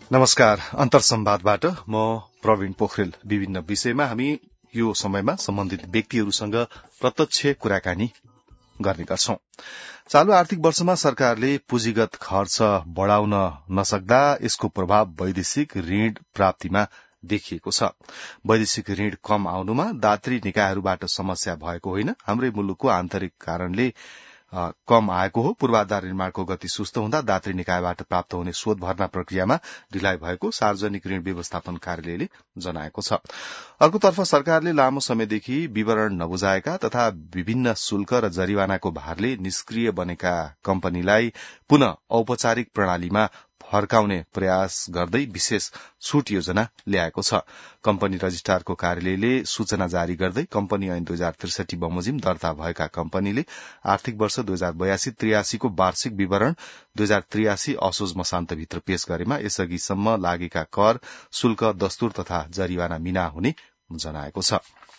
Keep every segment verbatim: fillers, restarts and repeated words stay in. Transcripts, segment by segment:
नमस्कार। अन्तर्संवादबाट म प्रवीण पोखरेल। विभिन्न विषयमा हामी यो समयमा सम्बन्धित व्यक्तिहरूसँग प्रत्यक्ष कुराकानी गर्ने गर्छौं। चालू आर्थिक वर्षमा सरकारले पुँजीगत खर्च बढ़ाउन नसक्दा यसको प्रभाव वैदेशिक ऋण प्राप्तिमा देखिएको छ। वैदेशिक ऋण कम आउनुमा दात्री निकायहरूबाट समस्या भएको होइन, हाम्रै मुलुकको आन्तरिक कारणले कम आएको हो। पूर्वाधार निर्माणको गति सुस्त हुँदा दात्री निकायबाट प्राप्त हुने शोध भर्ना प्रक्रियामा ढिलाइ भएको सार्वजनिक ऋण व्यवस्थापन कार्यालयले जनाएको छ। अर्कोतर्फ सरकारले लामो समयदेखि विवरण नबुझाएका तथा विभिन्न शुल्क र जरिवानाको भारले निष्क्रिय बनेका कम्पनीलाई पुनः औपचारिक प्रणालीमा फर्काउने प्रयास गर्दै विशेष छूट योजना ल्याएको छ। कम्पनी रजिस्ट्रारको कार्यालयले सूचना जारी गर्दै कम्पनी ऐन दुई हजार त्रिसठी बमोजिम दर्ता भएका कम्पनीले आर्थिक वर्ष दुई हजार बयासी त्रियासीको वार्षिक विवरण दुई हजार त्रियासी असोज मसान्तभित्र पेश गरेमा यसअघिसम्म लागेका कर, शुल्क, दस्तुर तथा जरिवाना मिना हुने जनाएको छ।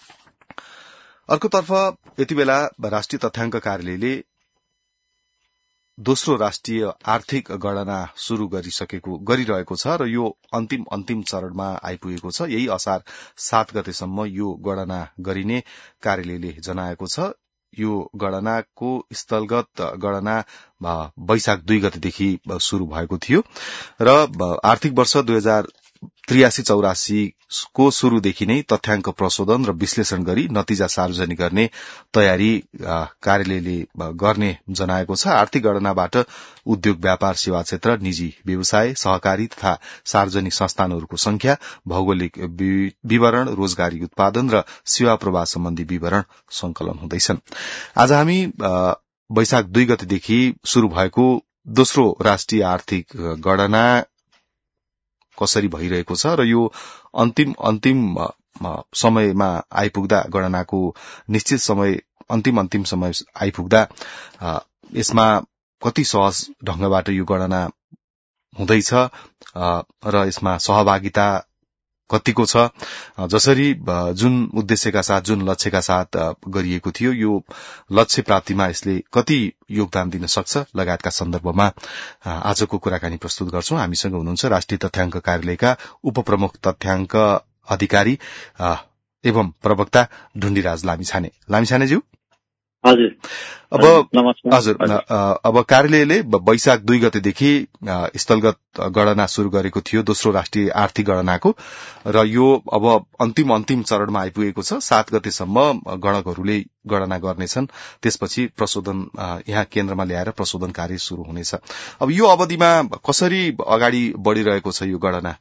अर्कोतर्फ यति बेला राष्ट्रिय तथ्याङ्क कार्यालयले दोस्रो राष्ट्रिय आर्थिक गणना शुरू गरिसकेको गरिरहेको छ र यो अन्तिम अन्तिम चरणमा आइपुगेको छ। यही असार सात गतेसम्म यो गणना गरिने कार्यालयले जनाएको छ। यो गणनाको स्थलगत गणना वैशाख दुई गतेदेखि शुरू भएको थियो र आर्थिक वर्ष दुई हजार त्रियासी चौरासी को शुरूदेखि नै तथ्याङ्क प्रशोधन र विश्लेषण गरी नतिजा सार्वजनिक गर्ने तयारी कार्यालयले गर्ने जनाएको छ। आर्थिक गणनाबाट उद्योग, व्यापार, सेवा क्षेत्र, निजी व्यवसाय, सहकारी तथा सार्वजनिक संस्थानहरूको संख्या, भौगोलिक विवरण, रोजगारी उत्पादन र सेवा प्रवाह सम्बन्धी विवरण संकलन हुँदैछन्। आज हामी वैशाख दुई गतेदेखि शुरू भएको दोस्रो राष्ट्रिय आर्थिक गणना कसरी भइरहेको छ र यो अन्तिम अन्तिम समयमा आइपुग्दा, गणनाको निश्चित समय अन्तिम अन्तिम समय आइपुग्दा यसमा कति सहज ढंगबाट यो गणना हुँदैछ र यसमा सहभागिता कतिको छ, जसरी जुन उद्देश्यका साथ, जुन लक्ष्यका साथ गरिएको थियो, यो लक्ष्य प्राप्तिमा यसले कति योगदान दिन सक्छ लगायतका सन्दर्भमा आजको कुराकानी प्रस्तुत गर्छौं। हामीसँग हुनुहुन्छ राष्ट्रिय तथ्याङ्क कार्यालयका उपप्रमुख तथ्याङ्क अधिकारी एवं प्रवक्ता ढुण्डीराज लामिछाने। लामिछानेज्यू, हजुर। अब हजुर अब कार्यालयले वैशाख दुई गतेदेखि स्थलगत गणना शुरू गरेको थियो, दोस्रो राष्ट्रिय आर्थिक गणनाको, र यो अब अन्तिम अन्तिम चरणमा आइपुगेको छ। सात गतेसम्म गणकहरूले गणना गर्नेछन्, त्यसपछि प्रशोधन यहाँ केन्द्रमा ल्याएर प्रशोधन कार्य शुरू हुनेछ। अब यो अवधिमा कसरी अगाडि बढ़िरहेको छ यो गणना?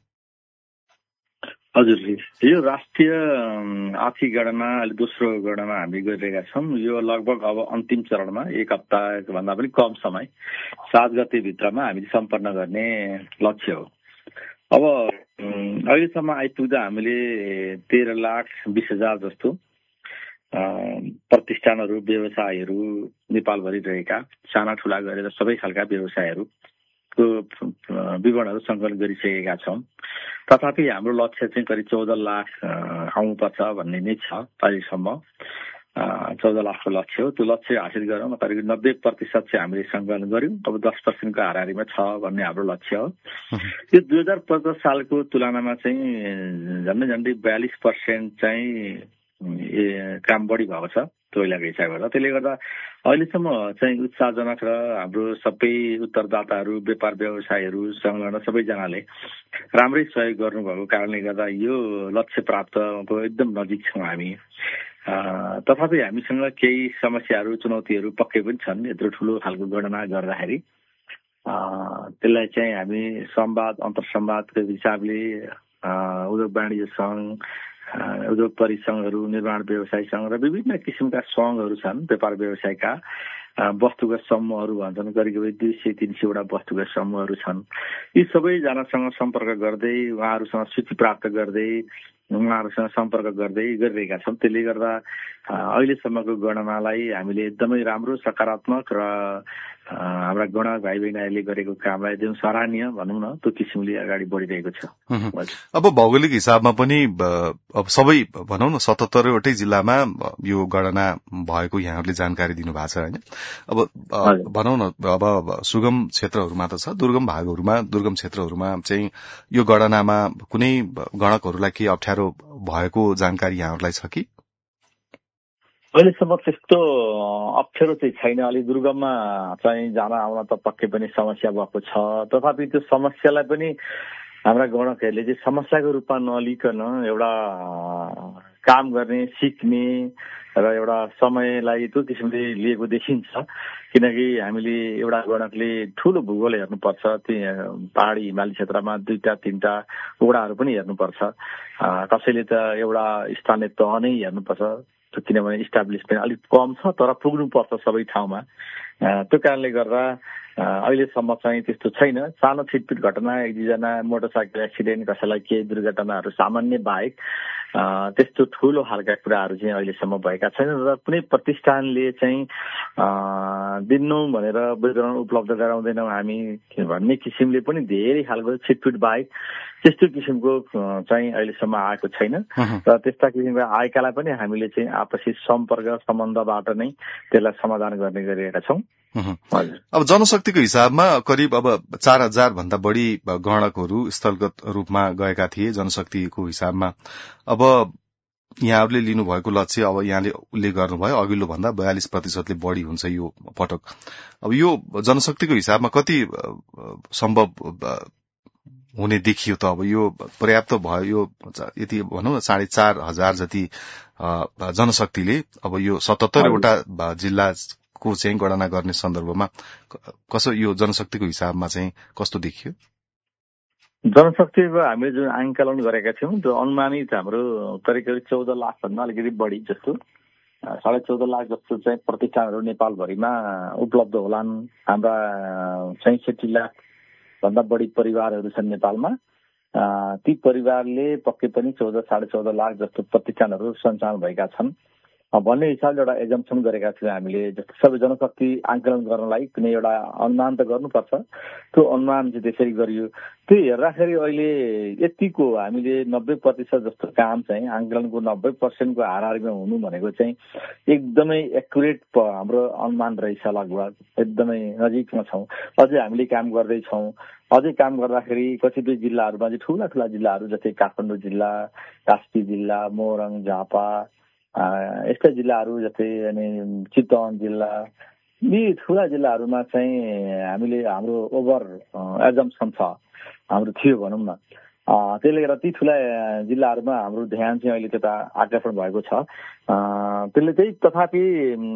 हजुर, यो राष्ट्रिय आर्थिक गणना अहिले दोस्रो गणना हामी गरिरहेका छौँ। यो लगभग अब अन्तिम चरणमा एक हप्ता भन्दा पनि कम समय, सात गते भित्रमा हामीले सम्पन्न गर्ने लक्ष्य हो। अब अहिलेसम्म आइपुग्दा हामीले तेह्र लाख बीस हजार जस्तो प्रतिष्ठानहरू, व्यवसायहरू नेपालभरि रहेका साना ठूला गरेर सबै खालका व्यवसायहरू को विवरणहरू संकलन गरिसकेका छौं। तथापि हाम्रो लक्ष्य चाहिँ करिब चौध लाख आउनुपर्छ भन्ने नै छ। अहिलेसम्म चौध लाखको लक्ष्य हो। त्यो लक्ष्य हासिल गरौँ। करिब नब्बे प्रतिशत चाहिँ हामीले संकलन गर्यौं। अब दस पर्सेन्टको हाराहारीमा छ भन्ने हाम्रो लक्ष्य हो। यो दुई हजार पचास सालको तुलनामा चाहिँ झन्डै झन्डै बयालिस पर्सेन्ट चाहिँ काम बढी भएको छ पहिलाको हिसाबबाट। त्यसले गर्दा अहिलेसम्म चाहिँ उत्साहजनक र हाम्रो सबै उत्तरदाताहरू, व्यापार व्यवसायहरू, संलग्न सबैजनाले राम्रै सहयोग गर्नुभएको कारणले गर्दा यो लक्ष्य प्राप्तको एकदम नजिक छौँ हामी। तथापि हामीसँग केही समस्याहरू, चुनौतीहरू पक्कै पनि छन्। यत्रो ठुलो खालको गणना गर्दाखेरि त्यसलाई चाहिँ हामी संवाद, अन्तर्संवादको हिसाबले उद्योग वाणिज्य संघ, उद्योग परिसंघहरू, निर्माण व्यवसाय संघ र विभिन्न किसिमका संघहरू छन्। व्यापार व्यवसायका वस्तुगत समूहहरू भन्छन्, करिब करिब दुई सय तीन सयवटा वस्तुगत समूहहरू छन्। यी सबैजनासँग सम्पर्क गर्दै, उहाँहरूसँग सूची प्राप्त गर्दै, उहाँहरूसँग सम्पर्क गर्दै गरिरहेका छौँ। त्यसले गर्दा अहिलेसम्मको गणनालाई हामीले एकदमै राम्रो, सकारात्मक र हाम्रा गणक भाइ बहिनीहरूले गरेको कामलाई जुन सराहनीय भनौँ न त्यो किसिमले अगाडि बढिरहेको छ। अब भौगोलिक हिसाबमा पनि अब सबै भनौँ न सतहत्तरवटै जिल्लामा यो गणना भएको यहाँहरूले जानकारी दिनुभएको छ होइन। अब भनौँ न अब सुगम क्षेत्रहरूमा त छ, दुर्गम भागहरूमा दुर्गम क्षेत्रहरूमा चाहिँ यो गणनामा कुनै गणकहरूलाई केही अप्ठ्यारो भएको जानकारी यहाँहरूलाई छ कि? अहिलेसम्म त्यस्तो अप्ठ्यारो चाहिँ छैन। अलिक दुर्गममा चाहिँ जान आउन त पक्कै पनि समस्या भएको छ। तथापि त्यो समस्यालाई पनि हाम्रा गणकहरूले चाहिँ समस्याको रूपमा नलिकन एउटा काम गर्ने, सिक्ने र एउटा समयलाई त्यो किसिमले लिएको देखिन्छ। किनकि हामीले एउटा गणकले ठुलो भूगोल हेर्नुपर्छ, त्यो पहाडी हिमाली क्षेत्रमा दुईटा तिनवटा वडाहरू पनि हेर्नुपर्छ। कसैले त एउटा स्थानीय तह नै हेर्नुपर्छ, किनभने इस्टाब्लिसमेन्ट अलिक कम छ तर पुग्नुपर्छ सबै ठाउँमा। त्यो कारणले गर्दा अहिलेसम्म चाहिँ त्यस्तो छैन। सानो छिटपिट घटना, एक दुईजना मोटरसाइकल एक्सिडेन्ट, कसैलाई केही दुर्घटनाहरू सामान्य बाहेक त्यस्तो ठुलो खालका कुराहरू चाहिँ अहिलेसम्म भएका छैनन्। र कुनै प्रतिष्ठानले चाहिँ दिनु भनेर विवरण उपलब्ध गराउँदैनौँ हामी भन्ने किसिमले पनि धेरै खालको छिटपिट बाहेक त्यस्तो किसिमको चाहिँ अहिलेसम्म आएको छैन। र त्यस्ता किसिमका आएकालाई पनि हामीले चाहिँ आपसी सम्पर्क सम्बन्धबाट नै त्यसलाई समाधान गर्ने गरिरहेका छौँ। अब जनशक्तिको हिसाबमा करिब अब चार हजार भन्दा बढी गणकहरू स्थलगत रूपमा गएका थिए जनशक्तिको हिसाबमा। अब यहाँहरूले लिनुभएको लक्ष्य अब यहाँले उल्लेख गर्नुभयो अघिल्लो भन्दा बयालिस प्रतिशतले बढी हुन्छ यो पटक। अब यो जनशक्तिको हिसाबमा कति सम्भव हुने देखियो त? अब यो पर्याप्त भयो? यो यति भनौँ न साढे चार हजार जति जनशक्तिले अब यो सतहत्तरवटा जिल्लाको चाहिँ गणना गर्ने सन्दर्भमा कसो यो जनशक्तिको हिसाबमा चाहिँ कस्तो देखियो? जनशक्तिको हामीले जुन आंकलन गरेका थियौँ त्यो अनुमानित हाम्रो करिब करिब चौध लाख भन्दा अलिकति बढी जस्तो, साढे चौध लाख जस्तो चाहिँ प्रतिष्ठानहरू नेपालभरिमा उपलब्ध होलान्। हाम्रा छैसठी लाख भन्दा बढी परिवारहरू छन् नेपालमा। ती परिवारले पक्कै पनि चौध साढे चौध लाख जस्तो प्रतिष्ठानहरू सञ्चालन भएका छन् भन्ने हिसाबले एउटा एजम्पसन गरेका थियौँ हामीले। जस्तो सबै जनशक्ति आंकलन गर्नलाई कुनै एउटा अनुमान त गर्नुपर्छ, त्यो अनुमान चाहिँ त्यसरी गरियो। त्यो हेर्दाखेरि अहिले यतिको हामीले नब्बे प्रतिशत जस्तो काम चाहिँ आंकलनको नब्बे पर्सेन्टको हाराहारीमा हुनु भनेको चाहिँ एकदमै एक्युरेट हाम्रो अनुमान रहेछ। लगभग एकदमै नजिकमा छौँ। अझै हामीले काम गर्दैछौँ। अझै काम गर्दाखेरि कतिपय जिल्लाहरूमा चाहिँ ठुला ठुला जिल्लाहरू जस्तै काठमाडौँ जिल्ला, कास्की जिल्ला, मोरङ, झापा यस्ता जिल्लाहरू जस्तै अनि चितवन जिल्ला, यी ठुला जिल्लाहरूमा चाहिँ हामीले हाम्रो ओभर एजम्पसन छ, हाम्रो थियो भनौँ न। त्यसले गर्दा ती ठुला जिल्लाहरूमा हाम्रो ध्यान चाहिँ अहिले त्यता आकर्षण भएको छ। त्यसले चाहिँ तथापि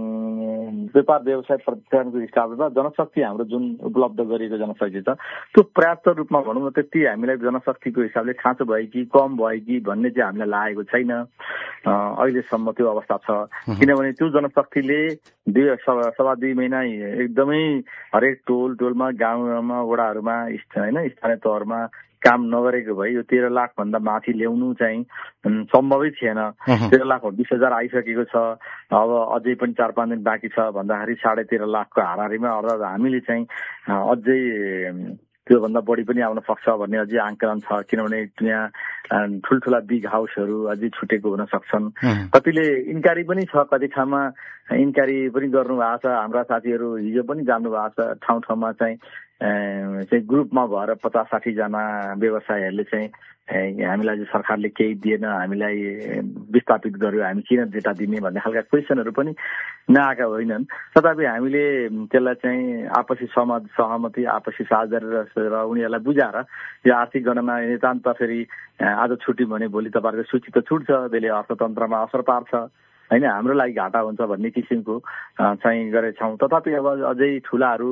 व्यापार व्यवसाय प्रतिष्ठानको हिसाबमा जनशक्ति हाम्रो जुन उपलब्ध गरिएको जनशक्ति छ त्यो पर्याप्त रूपमा भनौँ न त्यति हामीलाई जनशक्तिको हिसाबले खाँचो भयो कि कम भयो कि भन्ने चाहिँ हामीलाई लागेको छैन अहिलेसम्म त्यो अवस्था छ। किनभने त्यो जनशक्तिले दुई सवा दुई महिना एकदमै हरेक टोल टोलमा गाउँमा वडाहरूमा होइन स्थानीय तहमा काम नगरेको भए यो तेह्र लाख भन्दा माथि ल्याउनु चाहिँ सम्भवै थिएन। तेह्र लाख बिस हजार आइसकेको छ। अब अझै पनि चार पाँच दिन बाँकी छ भन्दाखेरि साढे तेह्र लाखको हाराहारीमा अर्थात् हामीले चाहिँ अझै त्योभन्दा बढी पनि आउन सक्छ भन्ने अझै आंकलन छ। किनभने यहाँ ठुल्ठुला बिग हाउसहरू अझै छुटेको हुन सक्छन्। कतिले इन्क्वारी पनि छ, कति ठाउँमा इन्क्वारी पनि गर्नु भएको छ। हाम्रा साथीहरू हिजो पनि जानु भएको छ। ठाउँ ठाउँमा चाहिँ चाहिँ ग्रुपमा भएर पचास साठीजना व्यवसायहरूले चाहिँ हामीलाई चाहिँ सरकारले केही दिएन, हामीलाई विस्थापित गर्यो, हामी किन डेटा दिने भन्ने खालका क्वेसनहरू पनि नआएका होइनन्। तथापि हामीले त्यसलाई चाहिँ आपसी सहमत सहमति आपसी साझेदारी र उनीहरूलाई बुझाएर यो आर्थिक गणना नितान्त फेरि आज छुट्यो भने भोलि तपाईँहरूको सूची त छुट्छ, त्यसले अर्थतन्त्रमा असर पार्छ होइन, हाम्रो लागि घाटा हुन्छ भन्ने किसिमको चाहिँ गरेछौँ। तथापि अब अझै ठुलाहरू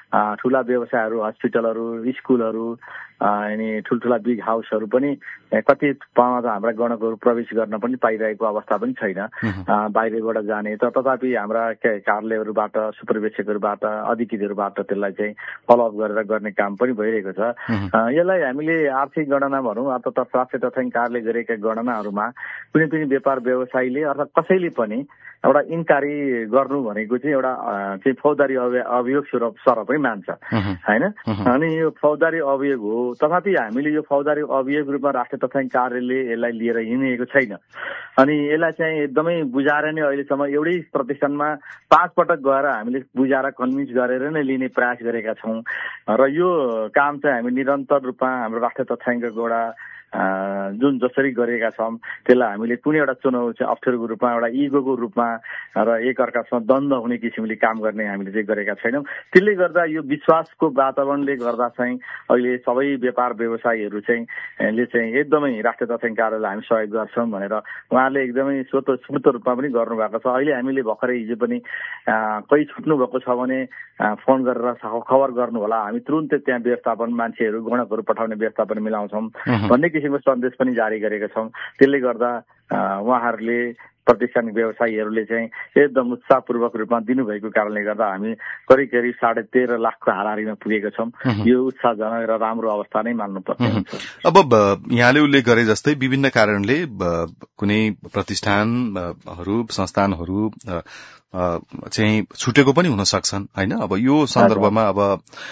ठूला व्यवसायहरू, हस्पिटलहरू, स्कुलहरू अनि ठुल्ठुला बिग हाउसहरू पनि कति ठाउँमा त हाम्रा गणकहरू प्रवेश गर्न पनि पाइरहेको अवस्था पनि छैन बाहिरबाट जाने। त तथापि हाम्रा कार्यालयहरूबाट, सुपरवेक्षकहरूबाट, अधिकृतहरूबाट त्यसलाई चाहिँ फलोअप गरेर गर्ने काम पनि भइरहेको छ। यसलाई हामीले आर्थिक गणना भनौँ अथवा राष्ट्रिय तथ्याङ्क कार्यालयले गरेका गणनाहरूमा कुनै पनि व्यापार व्यवसायीले अथवा कसैले पनि एउटा इन्क्वारी गर्नु भनेको चाहिँ एउटा चाहिँ फौजदारी अभियोग सरह पनि मान्छ होइन। अनि यो फौजदारी अभियोग हो, तथापि हामीले यो फौजदारी अभियोग रूपमा राष्ट्रिय तथ्याङ्क कार्यालयले यसलाई लिएर हिँडेको छैन। अनि यसलाई चाहिँ एकदमै बुझाएर नै अहिलेसम्म एउटै प्रतिष्ठानमा पाँच पटक गएर हामीले बुझाएर कन्भिन्स गरेर नै लिने प्रयास गरेका छौँ र यो काम चाहिँ हामी निरन्तर रूपमा हाम्रो राष्ट्रिय तथ्याङ्कको एउटा जुन जसरी गरेका छौँ त्यसलाई हामीले कुनै एउटा चुनाव चाहिँ अप्ठ्यारोको रूपमा एउटा इगोको रूपमा र एकअर्कासँग द्वन्द्व हुने किसिमले काम गर्ने हामीले चाहिँ गरेका छैनौँ। त्यसले गर्दा यो विश्वासको वातावरणले गर्दा चाहिँ अहिले सबै व्यापार व्यवसायीहरू चाहिँ ले चाहिँ एकदमै राष्ट्रिय तथ्याङ्क कार्यालयलाई हामी सहयोग गर्छौँ भनेर उहाँहरूले एकदमै स्वतस्फूर्त रूपमा पनि गर्नुभएको छ। अहिले हामीले भर्खरै हिजो पनि कोही छुट्नु भएको छ भने फोन गरेर खबर गर्नु होला, हामी तुरुन्तै त्यहाँ व्यवस्थापन मान्छेहरू गणकहरू पठाउने व्यवस्थापन मिलाउँछौँ भन्ने किसिमको सन्देश पनि जारी गरेका छौँ। त्यसले गर्दा उहाँहरूले प्रतिष्ठान व्यवसायीहरूले चाहिँ एकदम उत्साहपूर्वक रूपमा दिनुभएको कारणले गर्दा हामी करिब करिब साढे तेह्र लाखको हाराहारीमा पुगेका छौँ। यो उत्साहजनक र राम्रो अवस्था नै मान्नुपर्छ। अब यहाँले उल्लेख गरे जस्तै विभिन्न कारणले कुनै प्रतिष्ठानहरू संस्थानहरू चाहिँ छुटेको पनि हुन सक्छन् होइन। अब यो सन्दर्भमा अब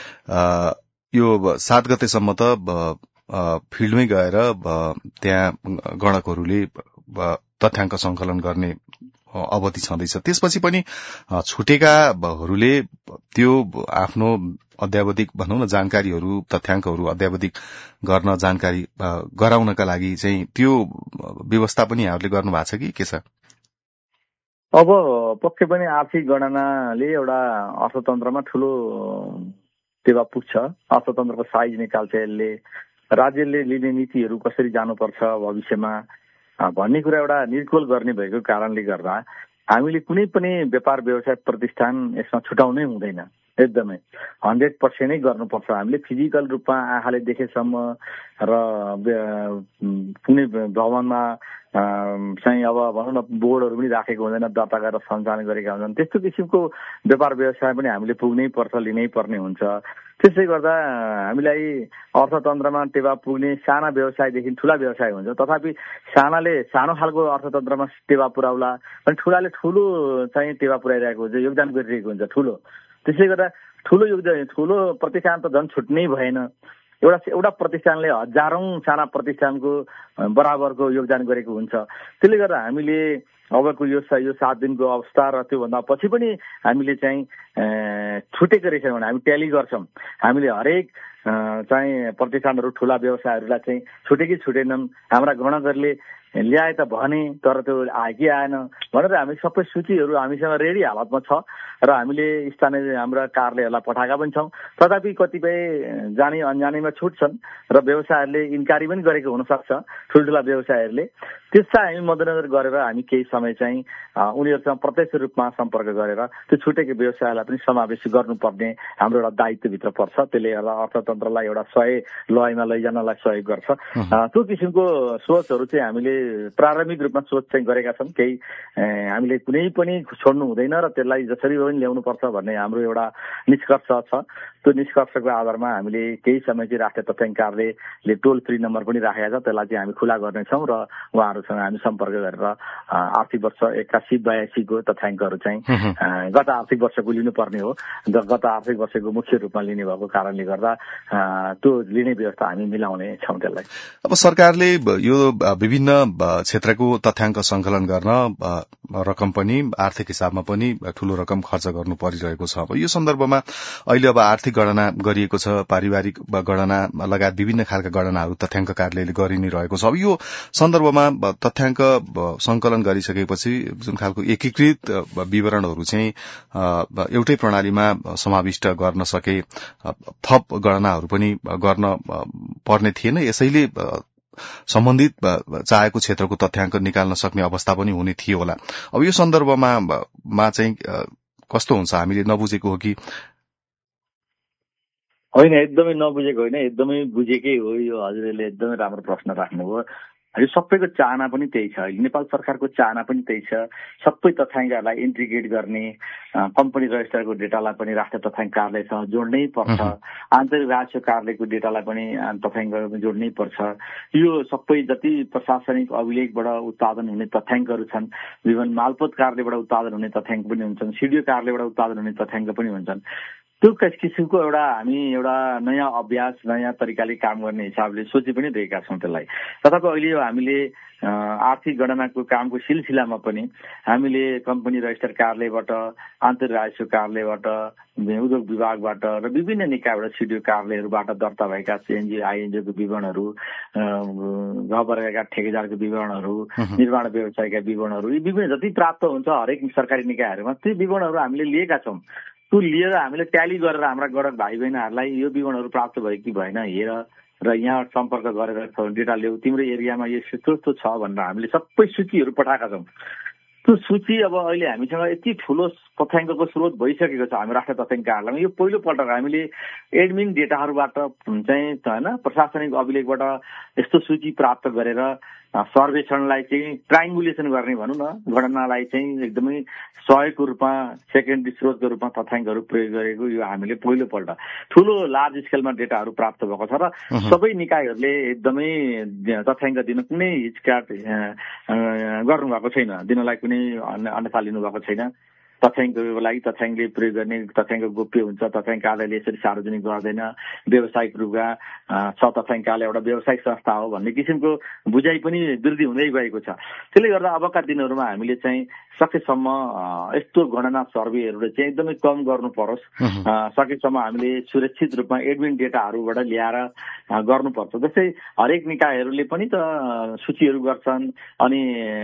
यो सात गतेसम्म त फिल्डमै गएर त्यहाँ गणकहरूले तथ्याङ्क संकलन गर्ने अवधि छँदैछ। त्यसपछि पनि छुटेकाहरूले त्यो आफ्नो अध्यावधिक भनौँ न जानकारीहरू तथ्याङ्कहरू अध्यावधिक गर्न जानकारी गराउनका लागि चाहिँ त्यो व्यवस्था पनि यहाँहरूले गर्नु भएको छ कि के छ? अब पक्कै पनि आर्थिक गणनाले एउटा अर्थतन्त्रमा ठूलो टेवा पुग्छ। अर्थतन्त्रको साइज निकाल्छ यसले, राज्यले लिने नीतिहरू कसरी जानुपर्छ भविष्यमा भन्ने कुरा एउटा निर्कुल गर्ने भएको कारणले गर्दा हामीले कुनै पनि व्यापार व्यवसाय प्रतिष्ठान यसमा छुटाउनै हुँदैन। एकदमै हन्ड्रेड पर्सेन्ट नै गर्नुपर्छ। हामीले फिजिकल रूपमा आँखाले देखेसम्म र कुनै भवनमा चाहिँ अब भनौँ न बोर्डहरू पनि राखेको हुँदैन, दर्ता गरेर सञ्चालन गरेका हुन्छन्। त्यस्तो किसिमको व्यापार व्यवसाय पनि हामीले पुग्नै पर्छ, लिनै पर्ने हुन्छ। त्यसै गर्दा हामीलाई अर्थतन्त्रमा टेवा पुग्ने साना व्यवसायदेखि ठुला व्यवसाय हुन्छ, तथापि सानाले सानो खालको अर्थतन्त्रमा टेवा पुर्याउला अनि ठुलाले ठुलो चाहिँ टेवा पुर्याइरहेको हुन्छ, योगदान गरिरहेको हुन्छ ठुलो। त्यसै गर्दा ठुलो योगदान ठुलो प्रतिष्ठान त झन् छुट्नै भएन। एउटा एउटा प्रतिष्ठानले हजारौं साना प्रतिष्ठानको बराबरको योगदान गरेको हुन्छ। त्यसले गर्दा हामीले अबको यो यो सात दिनको अवस्था र त्योभन्दा पछि पनि हामीले चाहिँ छुटेको रहेछ भने हामी ट्याली गर्छौँ। हामीले हरेक चाहिँ प्रतिष्ठानहरू ठुला व्यवसायहरूलाई चाहिँ छुटे कि छुटेनन्, हाम्रा गणकहरूले ल्याए त भने तर त्यो आए कि आएन भनेर हामी सबै सूचीहरू हामीसँग रेडी हालतमा छ र हामीले स्थानीय हाम्रा कार्यालयहरूलाई पठाएका पनि छौँ। तथापि कतिपय जाने अनजानेमा छुट्छन् र व्यवसायहरूले इन्क्वारी पनि गरेको हुनसक्छ ठुल्ठुला व्यवसायहरूले। त्यसलाई हामी मध्यनजर गरेर हामी केही समय चाहिँ उनीहरूसँग प्रत्यक्ष रूपमा सम्पर्क गरेर त्यो छुटेको व्यवसायलाई पनि समावेश गर्नुपर्ने हाम्रो एउटा दायित्वभित्र पर्छ। त्यसले गर्दा अर्थतन्त्रलाई एउटा सय लयमा लैजानलाई सहयोग गर्छ। त्यो किसिमको सोचहरू चाहिँ हामीले प्रारम्भिक रूपमा सोच चाहिँ गरेका छौँ। केही हामीले कुनै पनि छोड्नु हुँदैन र त्यसलाई जसरी पनि ल्याउनुपर्छ भन्ने हाम्रो एउटा निष्कर्ष छ। त्यो निष्कर्षको आधारमा हामीले केही समय चाहिँ राष्ट्रिय तथ्याङ्क कार्यालयले टोल फ्री नम्बर पनि राखेका छ, त्यसलाई चाहिँ हामी खुला गर्नेछौँ र उहाँहरूसँग हामी सम्पर्क गरेर आर्थिक वर्ष एक्कासी बयासीको तथ्याङ्कहरू चाहिँ गत आर्थिक वर्षको लिनुपर्ने हो। गत आर्थिक वर्षको मुख्य रूपमा लिने भएको कारणले गर्दा त्यो लिने व्यवस्था हामी मिलाउने छौँ त्यसलाई। अब सरकारले यो विभिन्न क्षेत्रको तथ्याङ्क संकलन गर्न रकम पनि आर्थिक हिसाबमा पनि ठूलो रकम खर्च गर्नु परिरहेको छ। अब यो सन्दर्भमा अहिले अब आर्थिक गणना गरिएको छ, पारिवारिक गणना लगायत विभिन्न खालका गणनाहरू तथ्याङ्क कार्यालयले गरि नै रहेको छ। अब यो सन्दर्भमा तथ्याङ्क संकलन गरिसकेपछि जुन खालको एकीकृत विवरणहरू चाहिँ एउटै प्रणालीमा समाविष्ट गर्न सके थप गणनाहरू पनि गर्न पर्ने थिएन। यसैले सम्बन्धित चाहेको क्षेत्रको तथ्याङ्क निकाल्न सक्ने अवस्था पनि हुने थियो होला। अब यो सन्दर्भमा मा चाहिँ कस्तो हुन्छ, हामीले नबुझेको हो कि? होइन, एकदमै नबुझेको होइन, एकदमै बुझेकै हो। यो हजुरले एकदमै राम्रो प्रश्न राख्नुभयो। यो सबैको चाहना पनि त्यही छ। नेपाल सरकारको चाहना पनि त्यही छ, सबै तथ्याङ्कहरूलाई इन्टिग्रेट गर्ने, कम्पनी रजिस्टरको डेटालाई पनि राष्ट्रिय तथ्याङ्क कार्यालयसँग जोड्नै पर्छ, आन्तरिक राजस्व कार्यालयको डेटालाई पनि तथ्याङ्कमा जोड्नै पर्छ। यो सबै जति प्रशासनिक अभिलेखबाट उत्पादन हुने तथ्याङ्कहरू छन्, विभिन्न मालपोत कार्यालयबाट उत्पादन हुने तथ्याङ्क पनि हुन्छन्, सिडिओ कार्यालयबाट उत्पादन हुने तथ्याङ्क पनि हुन्छन्। त्यो किसिमको एउटा हामी एउटा नयाँ अभ्यास, नयाँ तरिकाले काम गर्ने हिसाबले सोची पनि रहेका छौँ त्यसलाई। तथापि अहिले हामीले आर्थिक गणनाको कामको सिलसिलामा पनि हामीले कम्पनी रजिस्टर कार्यालयबाट, आन्तरिक राजस्व कार्यालयबाट, उद्योग विभागबाट र विभिन्न निकायबाट, सिडिओ कार्यालयहरूबाट दर्ता भएका सिएनजी आइएनजीको विवरणहरू, गवर्नरका ठेकेदारको विवरणहरू, निर्माण व्यवसायका विवरणहरू, यी विभिन्न जति प्राप्त हुन्छ हरेक सरकारी निकायहरूमा ती विवरणहरू हामीले लिएका छौँ। त्यो लिएर हामीले ट्याली गरेर हाम्रा गणक भाइ बहिनीहरूलाई यो विवरणहरू प्राप्त भयो कि भएन हेर र यहाँ सम्पर्क गरेर डेटा ल्याऊ, तिम्रो एरियामा यो यस्तो यस्तो छ भनेर हामीले सबै सूचीहरू पठाएका छौँ। त्यो सूची अब अहिले हामीसँग यति ठुलो तथ्याङ्कको स्रोत भइसकेको छ हामी राष्ट्रिय तथ्याङ्क कार्यालयमा। यो पहिलोपल्ट हामीले एडमिन डेटाहरूबाट चाहिँ होइन प्रशासनिक अभिलेखबाट यस्तो सूची प्राप्त गरेर सर्वेक्षणलाई चाहिँ ट्राइङ्गुलेसन गर्ने भनौँ न, गणनालाई चाहिँ एकदमै सहयोगको रूपमा सेकेन्डरी स्रोतको रूपमा तथ्याङ्कहरू प्रयोग गरेको यो हामीले पहिलोपल्ट ठुलो लार्ज स्केलमा डेटाहरू प्राप्त भएको छ। र सबै निकायहरूले एकदमै तथ्याङ्क दिन कुनै हिचकाट गर्नुभएको छैन, दिनलाई कुनै अन्यथा लिनुभएको छैन। तथ्याङ्कको लागि तथ्याङ्कले प्रयोग गर्ने, तथ्याङ्क गोप्य हुन्छ, तथ्याङ्क कार्यालयले यसरी सार्वजनिक गर्दैन, व्यावसायिक रूपमा छ तथ्याङ्क कार्यालय एउटा व्यावसायिक संस्था हो भन्ने किसिमको बुझाइ पनि वृद्धि हुँदै गएको छ। त्यसले गर्दा अबका दिनहरूमा हामीले चाहिँ सकेसम्म यस्तो गणना सर्वेहरूले चाहिँ एकदमै कम गर्नु परोस्, सकेसम्म हामीले सुरक्षित रूपमा एडमिन डेटाहरूबाट ल्याएर गर्नुपर्छ। जस्तै हरेक निकायहरूले पनि त सूचीहरू गर्छन् अनि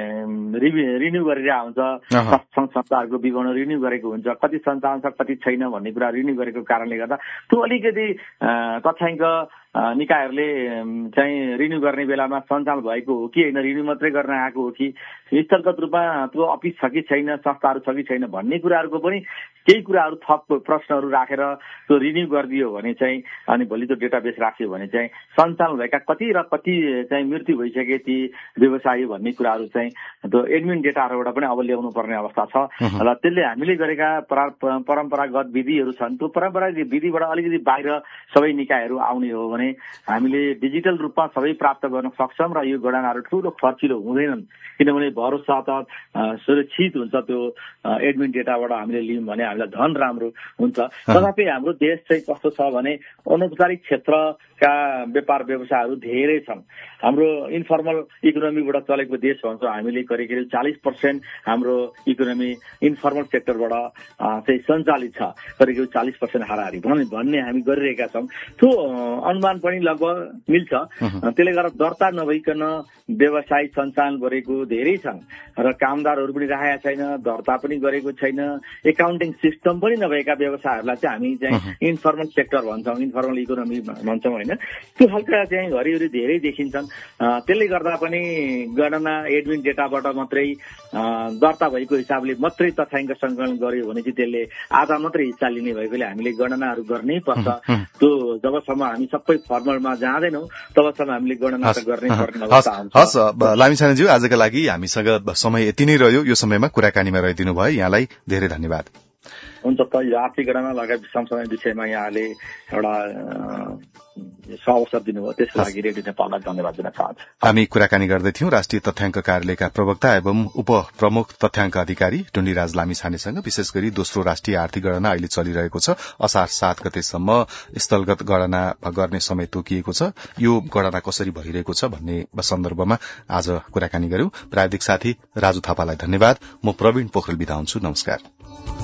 रिन्यू गरिरहेको हुन्छ, संस्थाहरूको विवरण रिन्यू गरेको हुन्छ, कति सञ्चालन छ कति छैन भन्ने कुरा रिन्यू गरेको कारणले गर्दा त्यो अलिकति तथ्याङ्क निकायहरूले चाहिँ रिन्यू गर्ने बेलामा सञ्चालन भएको हो कि होइन, रिन्यू मात्रै गर्न आएको हो कि स्थलगत रूपमा त्यो अफिस छ कि छैन, संस्थाहरू छ कि छैन भन्ने कुराहरूको पनि केही कुराहरू थप प्रश्नहरू राखेर त्यो रिन्यू गरिदियो भने चाहिँ अनि भोलि त्यो डेटाबेस राख्यो भने चाहिँ सञ्चालन भएका कति र कति चाहिँ मृत्यु भइसके ती व्यवसायी भन्ने कुराहरू चाहिँ त्यो एडमिन डेटाहरूबाट पनि अब ल्याउनु पर्ने अवस्था छ। र त्यसले हामीले गरेका परम्परागत विधिहरू छन्, त्यो परम्परागत विधिबाट अलिकति बाहिर सबै निकायहरू आउने हो भने हामीले डिजिटल रूपमा सबै प्राप्त गर्न सक्छौँ र यो गणनाहरू ठुलो खर्चिलो हुँदैनन्, किनभने भरोसा त सुरक्षित हुन्छ। त्यो एडमिन डेटाबाट हामीले लियौँ भने हामीलाई धन राम्रो हुन्छ। तथापि हाम्रो देश चाहिँ कस्तो छ भने अनौपचारिक क्षेत्रका व्यापार व्यवसायहरू धेरै छन्। हाम्रो इन्फर्मल इकोनोमीबाट चलेको देश भन्छौँ हामीले, करिब करिब चालिस पर्सेन्ट हाम्रो इकोनोमी इन्फर्मल सेक्टरबाट चाहिँ सञ्चालित छ, करिब करिब चालिस पर्सेन्ट हाराहारी भन्ने भन्ने हामी गरिरहेका छौँ। त्यो अनुमान पनि लगभग मिल्छ। त्यसले गर्दा दर्ता नभइकन व्यवसाय सञ्चालन गरेको धेरै छन् र कामदारहरू पनि राखेका छैन, दर्ता पनि गरेको छैन, एकाउन्टिङ सिस्टम पनि नभएका व्यवसायहरूलाई चाहिँ हामी चाहिँ इन्फर्मल सेक्टर भन्छौँ, इन्फर्मल इकोनोमी भन्छौँ होइन। त्यो खालका चाहिँ घरिघरि धेरै देखिन्छन्। त्यसले गर्दा पनि गणना एडमिन डेटाबाट मात्रै दर्ता भएको हिसाबले मात्रै तथ्याङ्क सङ्कलन गर्यो भने चाहिँ त्यसले आधा मात्रै हिस्सा लिने भएकोले हामीले गणनाहरू गर्नै पर्छ। त्यो जबसम्म हामी सबै फर्मलमा जाँदैनौँ तबसम्म हामीले गणना गर्नै पर्ने अवस्था हुन्छ। हस् लामिछानेज्यू, आजका लागि हामीसँग समय यति नै रह्यो। यो समयमा कुराकानीमा रहिदिनु भयो, यहाँलाई धेरै धन्यवाद। हुन्छ त, यो आर्थिक गणना लगायत सँगसँगै विषयमा यहाँले एउटा अवसर दिनुभयो, त्यसको लागि रेडियो नेपाललाई धन्यवाद दिन चाहन्छु। हामी कुराकानी गर्दैथ्यौं राष्ट्रिय तथ्याङ्क कार्यालयका प्रवक्ता एवं उप प्रमुख तथ्याङ्क अधिकारी टुण्डीराज लामिछानेसँग। विशेष गरी दोस्रो राष्ट्रिय आर्थिक गणना अहिले चलिरहेको छ। असार सात गतेसम्म स्थलगत गणना गर्ने समय तोकिएको छ। यो गणना कसरी भइरहेको छ भन्ने सन्दर्भमा आज कुराकानी गर्यौं। प्राविधिक साथी राजु थापालाई धन्यवाद। म प्रवीण पोखरेल बिदा हुन्छु। नमस्कार।